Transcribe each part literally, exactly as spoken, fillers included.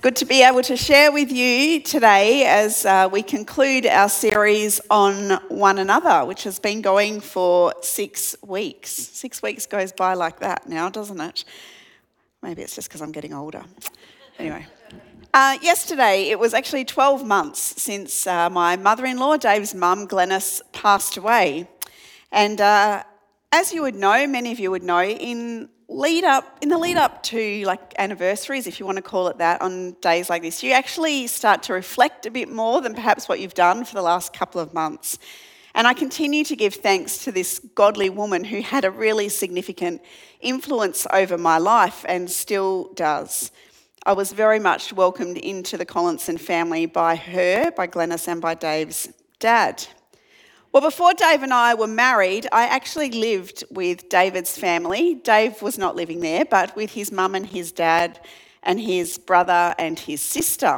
good to be able to share with you today as uh, we conclude our series on one another, which has been going for six weeks. Six weeks goes by like that now, doesn't it? Maybe it's just because I'm getting older. Anyway. Uh, yesterday, it was actually twelve months since uh, my mother-in-law, Dave's mum, Glenys, passed away. And uh, as you would know, many of you would know, in lead up in the lead up to like anniversaries, if you want to call it that, on days like this, you actually start to reflect a bit more than perhaps what you've done for the last couple of months. And I continue to give thanks to this godly woman who had a really significant influence over my life and still does. I was very much welcomed into the Collinson family by her, by Glenys, and by Dave's dad. Well, before Dave and I were married, I actually lived with David's family. Dave was not living there, but with his mum and his dad and his brother and his sister.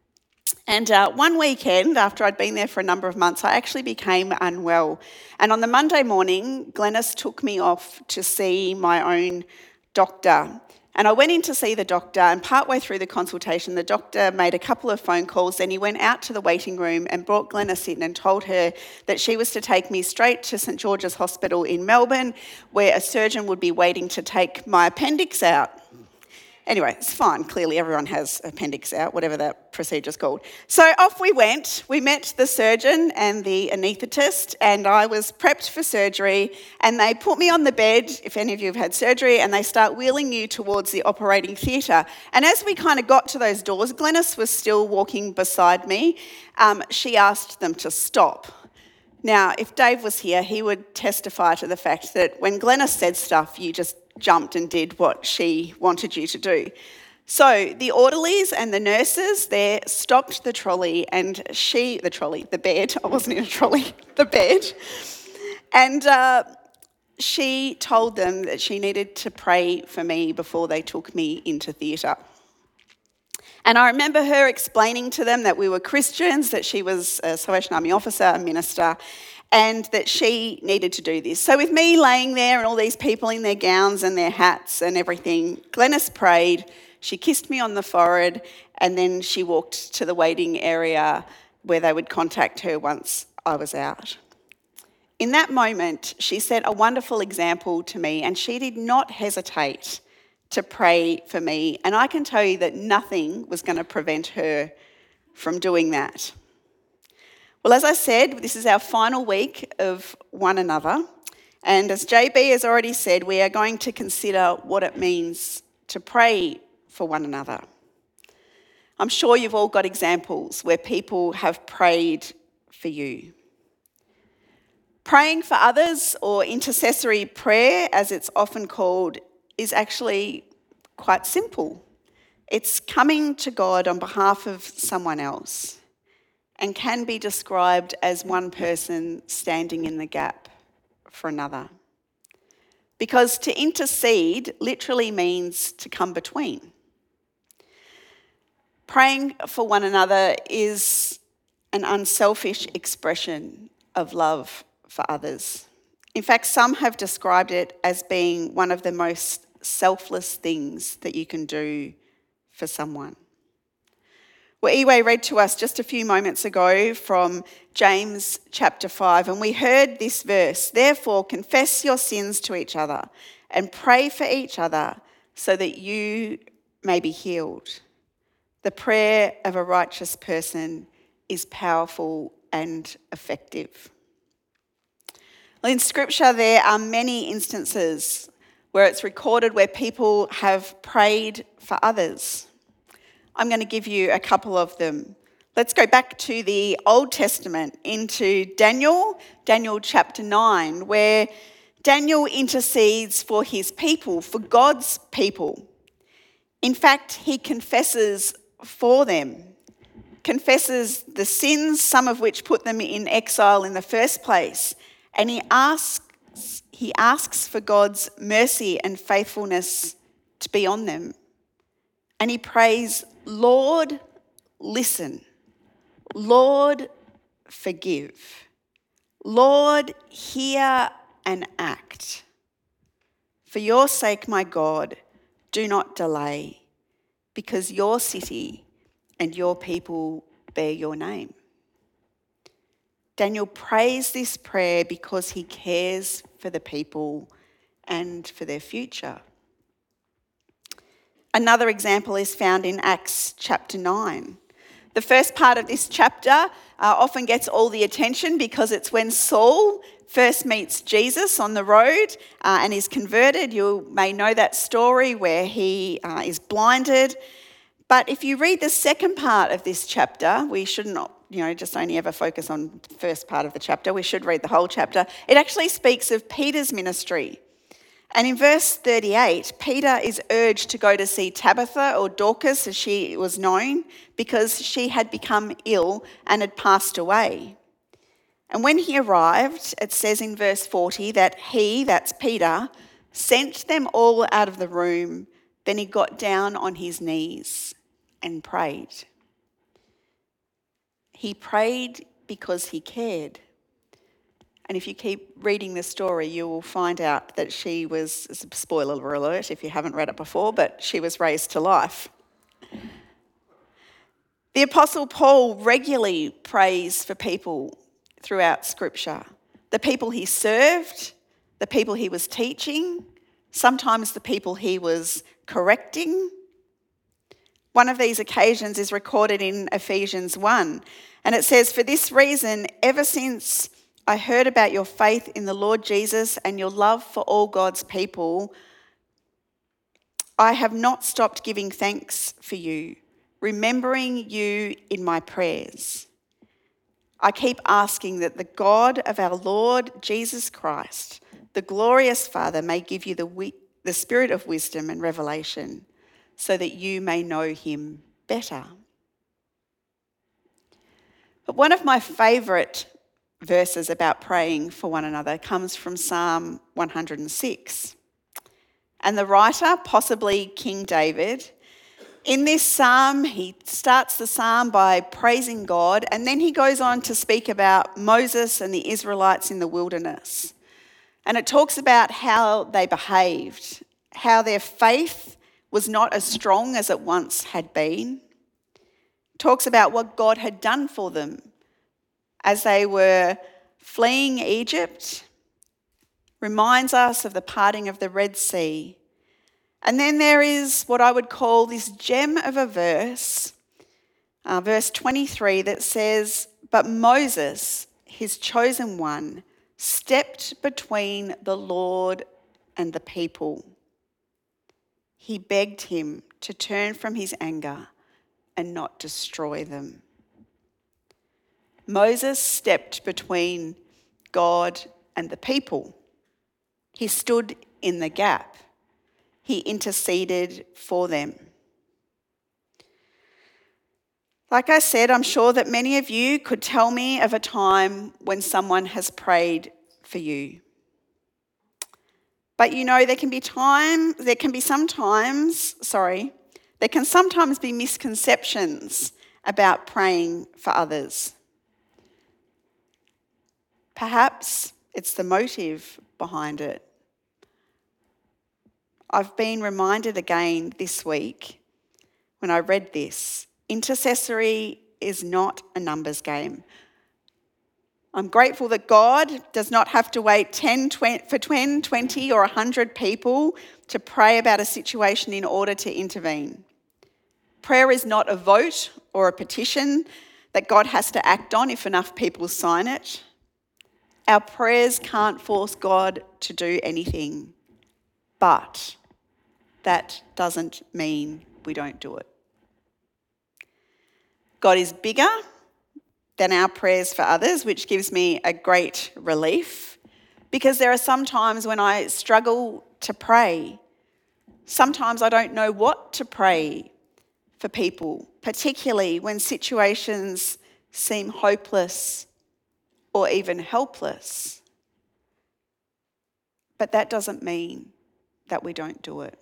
And uh, one weekend, after I'd been there for a number of months, I actually became unwell. And on the Monday morning, Glenys took me off to see my own doctor. And I went in to see the doctor, and partway through the consultation, the doctor made a couple of phone calls. Then he went out to the waiting room and brought Glenys in and told her that she was to take me straight to St George's Hospital in Melbourne, where a surgeon would be waiting to take my appendix out. Anyway, it's fine. Clearly everyone has appendix out, whatever that procedure's called. So off we went. We met the surgeon and the anaesthetist, and I was prepped for surgery, and they put me on the bed, if any of you have had surgery, and they start wheeling you towards the operating theatre. And as we kind of got to those doors, Glenys was still walking beside me. Um, she asked them to stop. Now, if Dave was here, he would testify to the fact that when Glenys said stuff, you just jumped and did what she wanted you to do. So the orderlies and the nurses there stopped the trolley and she, the trolley, the bed, I wasn't in a trolley, the bed, and uh, she told them that she needed to pray for me before they took me into theatre. And I remember her explaining to them that we were Christians, that she was a Salvation Army officer, a minister, and that she needed to do this. So with me laying there and all these people in their gowns and their hats and everything, Glenys prayed, she kissed me on the forehead, and then she walked to the waiting area where they would contact her once I was out. In that moment, she set a wonderful example to me, and she did not hesitate to pray for me. And I can tell you that nothing was going to prevent her from doing that. Well, as I said, this is our final week of one another. And as J B has already said, we are going to consider what it means to pray for one another. I'm sure you've all got examples where people have prayed for you. Praying for others, or intercessory prayer, as it's often called, is actually quite simple. It's coming to God on behalf of someone else, and can be described as one person standing in the gap for another. Because to intercede literally means to come between. Praying for one another is an unselfish expression of love for others. In fact, some have described it as being one of the most selfless things that you can do for someone. Well, Iwe read to us just a few moments ago from James chapter five, and we heard this verse, "Therefore confess your sins to each other and pray for each other so that you may be healed. The prayer of a righteous person is powerful and effective." Well, in Scripture there are many instances where it's recorded where people have prayed for others. I'm going to give you a couple of them. Let's go back to the Old Testament, into Daniel, Daniel chapter nine, where Daniel intercedes for his people, for God's people. In fact, he confesses for them, confesses the sins, some of which put them in exile in the first place, and he asks, he asks for God's mercy and faithfulness to be on them. And he prays, "Lord, listen. Lord, forgive. Lord, hear and act. For your sake, my God, do not delay, because your city and your people bear your name. Daniel prays this prayer because he cares for the people and for their future. Another example is found in Acts chapter nine. The first part of this chapter uh, often gets all the attention because it's when Saul first meets Jesus on the road uh, and is converted. You may know that story where he uh, is blinded. But if you read the second part of this chapter, we shouldn't, you know, just only ever focus on the first part of the chapter. We should read the whole chapter. It actually speaks of Peter's ministry. And in verse thirty-eight, Peter is urged to go to see Tabitha, or Dorcas as she was known, because she had become ill and had passed away. And when he arrived, it says in verse forty that he, that's Peter, sent them all out of the room. Then he got down on his knees and prayed. He prayed because he cared. And if you keep reading the story, you will find out that she was, spoiler alert if you haven't read it before, but she was raised to life. The Apostle Paul regularly prays for people throughout Scripture. The people he served, the people he was teaching, sometimes the people he was correcting. One of these occasions is recorded in Ephesians one, and it says, "For this reason, ever since I heard about your faith in the Lord Jesus and your love for all God's people, I have not stopped giving thanks for you, remembering you in my prayers. I keep asking that the God of our Lord Jesus Christ, the glorious Father, may give you the, wi- the spirit of wisdom and revelation so that you may know him better." But one of my favourite verses about praying for one another comes from Psalm one hundred six. And the writer, possibly King David, in this psalm, he starts the psalm by praising God, and then he goes on to speak about Moses and the Israelites in the wilderness. And it talks about how they behaved, how their faith was not as strong as it once had been. It talks about what God had done for them as they were fleeing Egypt, reminds us of the parting of the Red Sea. And then there is what I would call this gem of a verse, uh, verse twenty-three, that says, "But Moses, his chosen one, stepped between the Lord and the people. He begged him to turn from his anger and not destroy them." Moses stepped between God and the people. He stood in the gap. He interceded for them. Like I said, I'm sure that many of you could tell me of a time when someone has prayed for you. But you know, there can be time, there can be sometimes, sorry, there can sometimes be misconceptions about praying for others. Perhaps it's the motive behind it. I've been reminded again this week when I read this, intercessory is not a numbers game. I'm grateful that God does not have to wait ten, twenty, for ten, twenty or one hundred people to pray about a situation in order to intervene. Prayer is not a vote or a petition that God has to act on if enough people sign it. Our prayers can't force God to do anything, but that doesn't mean we don't do it. God is bigger than our prayers for others, which gives me a great relief, because there are some times when I struggle to pray. Sometimes I don't know what to pray for people, particularly when situations seem hopeless or even helpless. But that doesn't mean that we don't do it.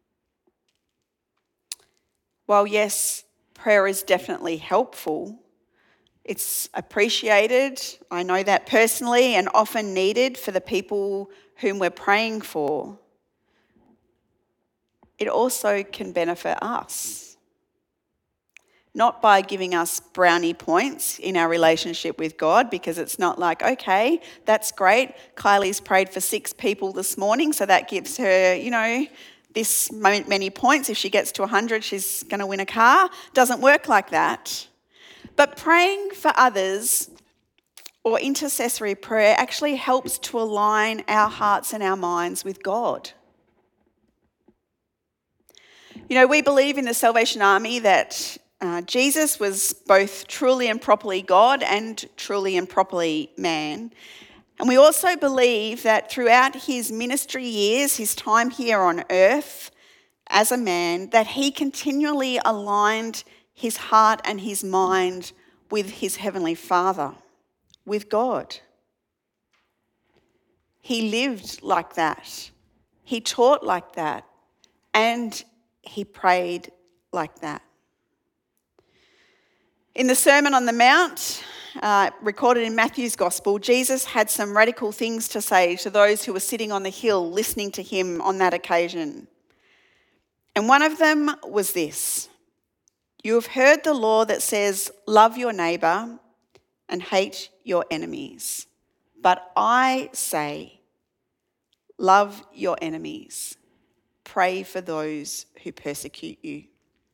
While yes, prayer is definitely helpful, it's appreciated, I know that personally, and often needed for the people whom we're praying for, it also can benefit us. not by giving us brownie points in our relationship with God, because it's not like, okay, that's great. Kylie's prayed for six people this morning, so that gives her, you know, this many points. If she gets to one hundred, she's going to win a car. Doesn't work like that. But praying for others or intercessory prayer actually helps to align our hearts and our minds with God. You know, we believe in the Salvation Army that uh, Jesus was both truly and properly God and truly and properly man. And we also believe that throughout his ministry years, his time here on earth as a man, that he continually aligned his heart and his mind with his heavenly Father, with God. He lived like that. He taught like that. And he prayed like that. In the Sermon on the Mount, uh, recorded in Matthew's Gospel, Jesus had some radical things to say to those who were sitting on the hill listening to him on that occasion. And one of them was this: "You have heard the law that says, 'Love your neighbour and hate your enemies.' But I say, love your enemies. Pray for those who persecute you."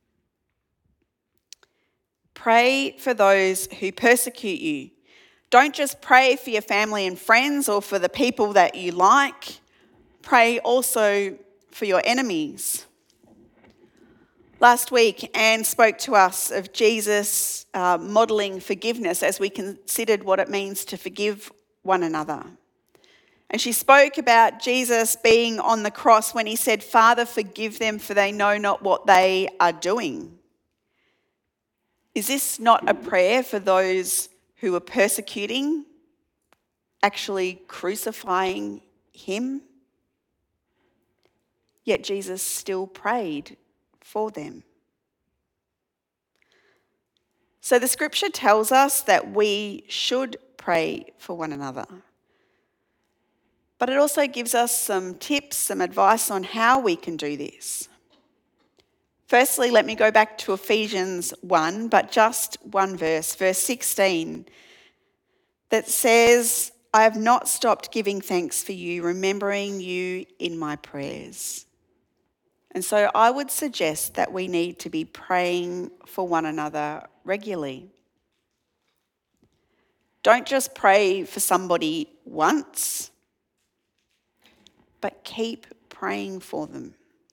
Pray for those who persecute you. Don't just pray for your family and friends or for the people that you like. Pray also for your enemies. Last week, Anne spoke to us of Jesus uh, modelling forgiveness as we considered what it means to forgive one another. And she spoke about Jesus being on the cross when he said, "Father, forgive them, for they know not what they are doing." Is this not a prayer for those who are persecuting, actually crucifying him? Yet Jesus still prayed for them. So the scripture tells us that we should pray for one another. But it also gives us some tips, some advice on how we can do this. Firstly, let me go back to Ephesians one, but just one verse, verse sixteen, that says, "I have not stopped giving thanks for you, remembering you in my prayers." And so I would suggest that we need to be praying for one another regularly. Don't just pray for somebody once, but keep praying for them.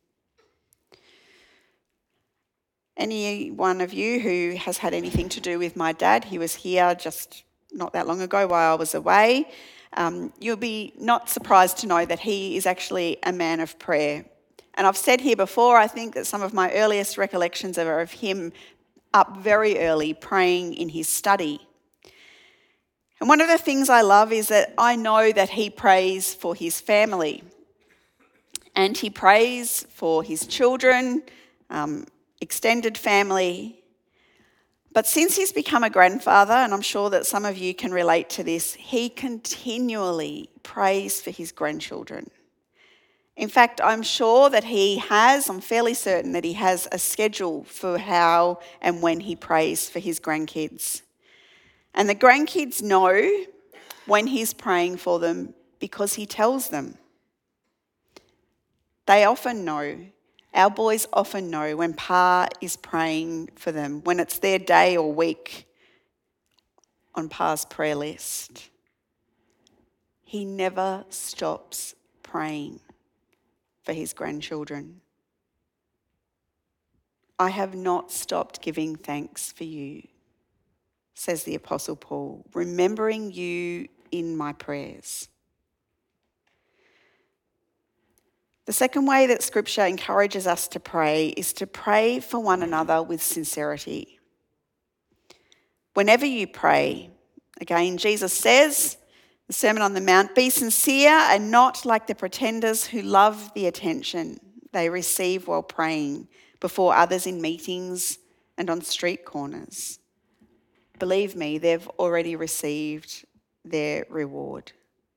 Any one of you who has had anything to do with my dad, he was here just not that long ago while I was away, um, you'll be not surprised to know that he is actually a man of prayer. And I've said here before, I think that some of my earliest recollections are of him up very early praying in his study. And one of the things I love is that I know that he prays for his family. And he prays for his children, um, extended family. But since he's become a grandfather, and I'm sure that some of you can relate to this, he continually prays for his grandchildren. In fact, I'm sure that he has, I'm fairly certain that he has a schedule for how and when he prays for his grandkids. And the grandkids know when he's praying for them because he tells them. They often know. Our boys often know when Pa is praying for them, when it's their day or week on Pa's prayer list. He never stops praying for his grandchildren. "I have not stopped giving thanks for you," says the Apostle Paul, "remembering you in my prayers." The second way that Scripture encourages us to pray is to pray for one another with sincerity. Whenever you pray, again, Jesus says, the Sermon on the Mount, "Be sincere and not like the pretenders who love the attention they receive while praying before others in meetings and on street corners. Believe me, they've already received their reward."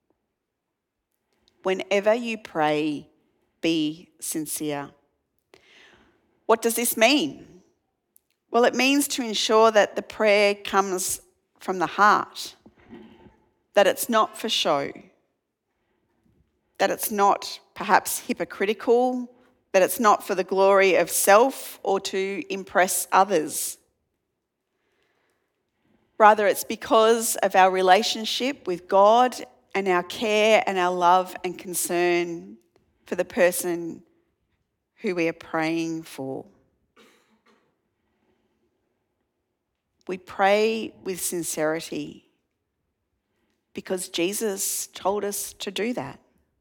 Whenever you pray, be sincere. What does this mean? Well, it means to ensure that the prayer comes from the heart, that it's not for show, that it's not perhaps hypocritical, that it's not for the glory of self or to impress others. Rather, it's because of our relationship with God and our care and our love and concern for the person who we are praying for. We pray with sincerity because Jesus told us to do that.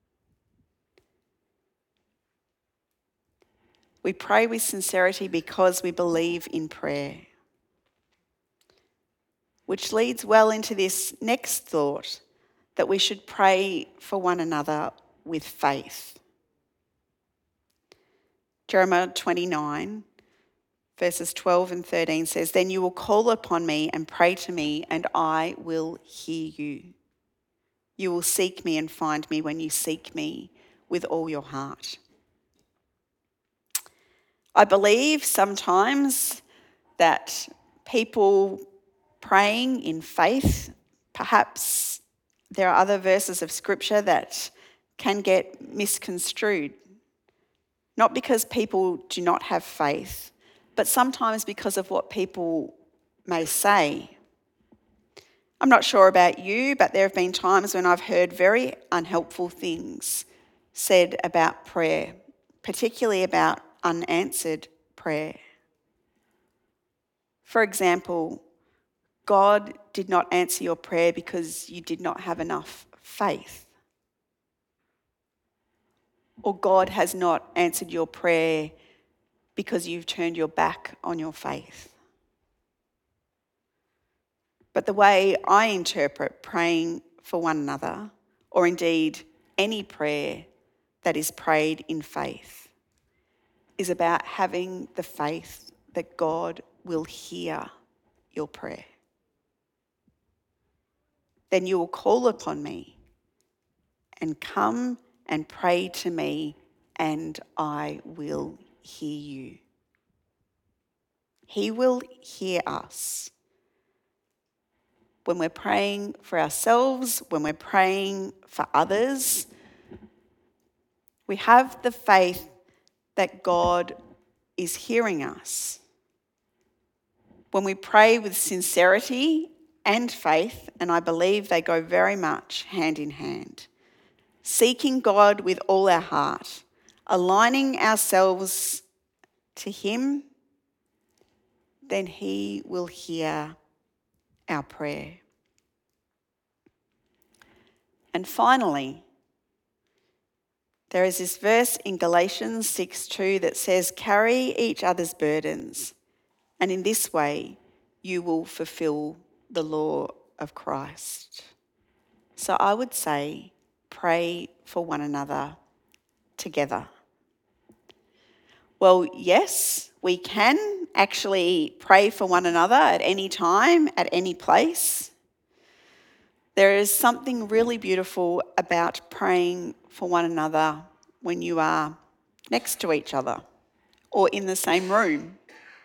We pray with sincerity because we believe in prayer. Which leads well into this next thought, that we should pray for one another with faith. Jeremiah twenty-nine, verses twelve and thirteen says, "Then you will call upon me and pray to me, and I will hear you. You will seek me and find me when you seek me with all your heart." I believe sometimes that people praying in faith, perhaps there are other verses of scripture that can get misconstrued. Not because people do not have faith, but sometimes because of what people may say. I'm not sure about you, but there have been times when I've heard very unhelpful things said about prayer, particularly about unanswered prayer. For example, God did not answer your prayer because you did not have enough faith. Or God has not answered your prayer because you've turned your back on your faith. But the way I interpret praying for one another, or indeed any prayer that is prayed in faith, is about having the faith that God will hear your prayer. Then you will call upon me and come and pray to me, and I will hear you. He will hear us. When we're praying for ourselves, when we're praying for others, we have the faith that God is hearing us. When we pray with sincerity and faith, and I believe they go very much hand in hand, seeking God with all our heart, aligning ourselves to Him, then He will hear our prayer. And finally, there is this verse in Galatians six two that says, "Carry each other's burdens, and in this way you will fulfill the law of Christ." So I would say, pray for one another together. Well, yes, we can actually pray for one another at any time, at any place. There is something really beautiful about praying for one another when you are next to each other or in the same room.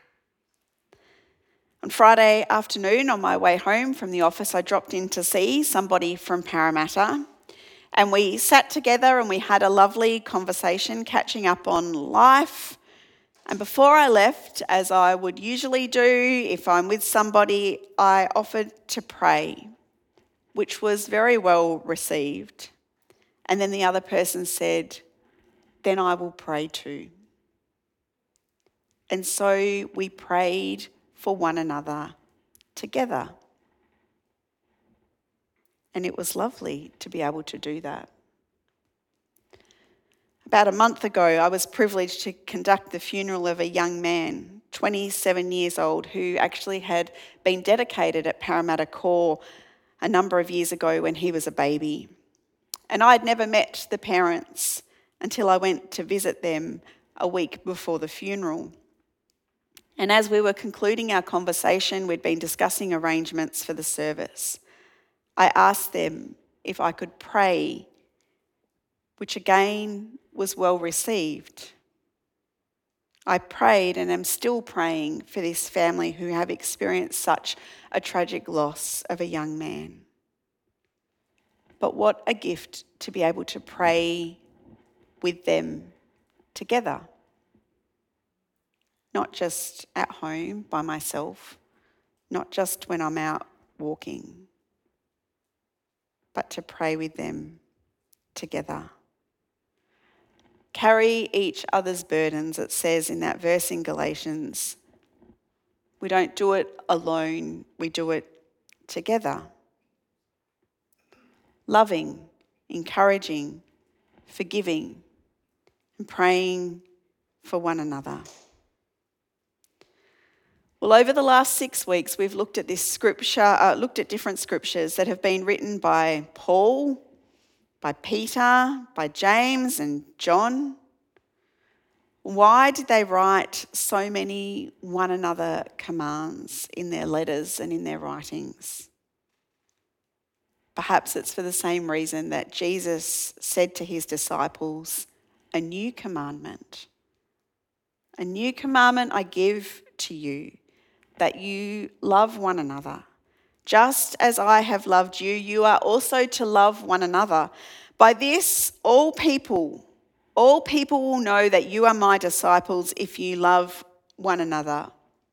On Friday afternoon, on my way home from the office, I dropped in to see somebody from Parramatta, and we sat together and we had a lovely conversation, catching up on life. And before I left, as I would usually do if I'm with somebody, I offered to pray, which was very well received. And then the other person said, "Then I will pray too." And so we prayed for one another together. And it was lovely to be able to do that. About a month ago, I was privileged to conduct the funeral of a young man, twenty-seven years old, who actually had been dedicated at Parramatta Core a number of years ago when he was a baby. And I'd never met the parents until I went to visit them a week before the funeral. And as we were concluding our conversation, we'd been discussing arrangements for the service. I asked them if I could pray, which again was well received. I prayed and am still praying for this family who have experienced such a tragic loss of a young man. But what a gift to be able to pray with them together. Not just at home by myself, not just when I'm out walking, but to pray with them together. Carry each other's burdens, it says in that verse in Galatians. We don't do it alone, we do it together. Loving, encouraging, forgiving, and praying for one another. Well, over the last six weeks, we've looked at this scripture, uh, looked at different scriptures that have been written by Paul, by Peter, by James and John. Why did they write so many one another commands in their letters and in their writings? Perhaps it's for the same reason that Jesus said to his disciples, "A new commandment. A new commandment I give to you, that you love one another. Just as I have loved you, you are also to love one another. By this, all people, all people will know that you are my disciples if you love one another."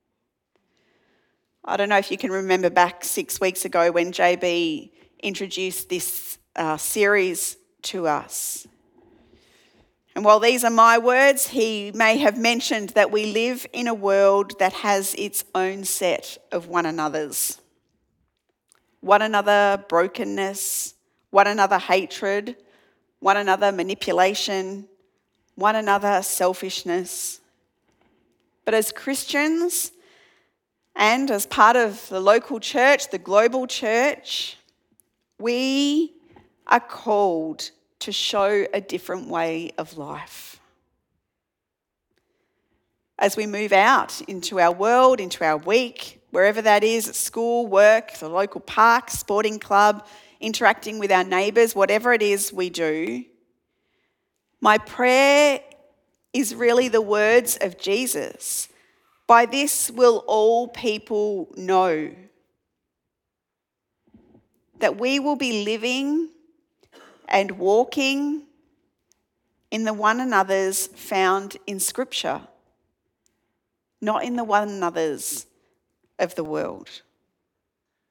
I don't know if you can remember back six weeks ago when J B introduced this uh, series to us. And while these are my words, he may have mentioned that we live in a world that has its own set of one another's. One another brokenness, one another hatred, one another manipulation, one another selfishness. But as Christians and as part of the local church, the global church, we are called to show a different way of life. As we move out into our world, into our week, wherever that is, at school, work, the local park, sporting club, interacting with our neighbours, whatever it is we do, my prayer is really the words of Jesus. By this will all people know that we will be living and walking in the one another's found in Scripture, not in the one another's of the world.